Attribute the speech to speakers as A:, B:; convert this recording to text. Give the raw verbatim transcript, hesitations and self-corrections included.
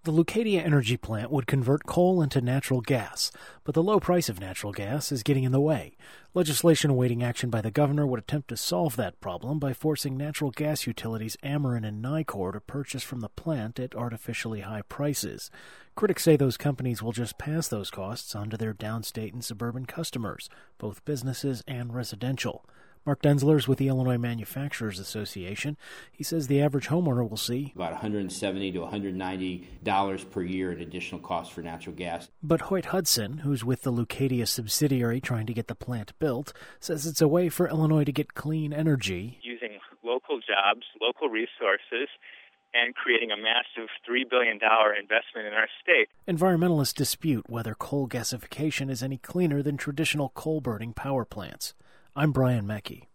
A: The Leucadia Energy Plant would convert coal into natural gas, but the low price of natural gas is getting in the way. Legislation awaiting action by the governor would attempt to solve that problem by forcing natural gas utilities Ameren and Nicor to purchase from the plant at artificially high prices. Critics say those companies will just pass those costs on to their downstate and suburban customers, both businesses and residential. Mark Denzler is with the Illinois Manufacturers Association. He says the average homeowner will see
B: about one hundred seventy to one hundred ninety dollars per year in additional costs for natural gas.
A: But Hoyt Hudson, who's with the Leucadia subsidiary trying to get the plant built, says it's a way for Illinois to get clean energy.
C: Using local jobs, local resources, and creating a massive three billion dollars investment in our state.
A: Environmentalists dispute whether coal gasification is any cleaner than traditional coal-burning power plants. I'm Brian Mackey.